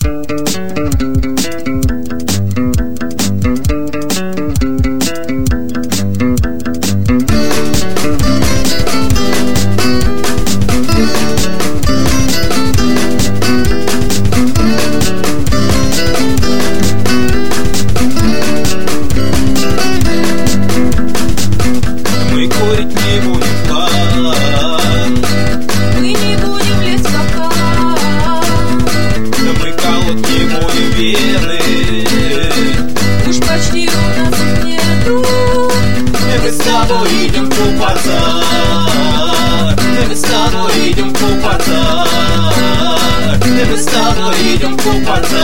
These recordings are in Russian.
Идем купаться, мы с тобой идем купаться, мы с тобой идем купаться,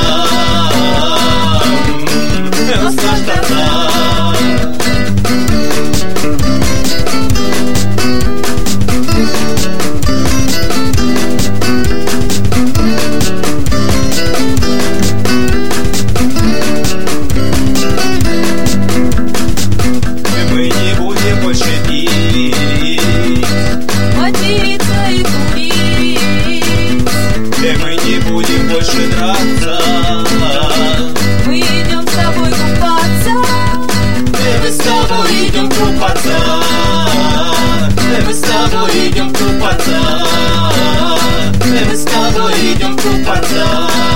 наслаждаться. Больше драться, мы идем с тобой купаться, мы с тобой идем купаться, мы с тобой идем купаться, мы с тобой идем купаться,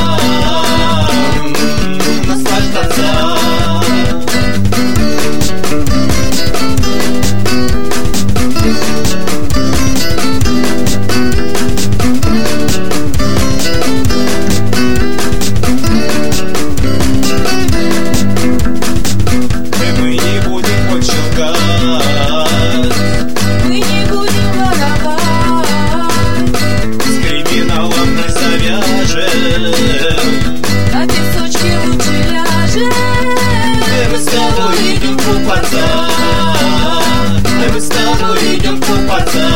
наслаждаться. На песочке лучше ляжем, мы с тобой идем купаться, мы с тобой идем купаться,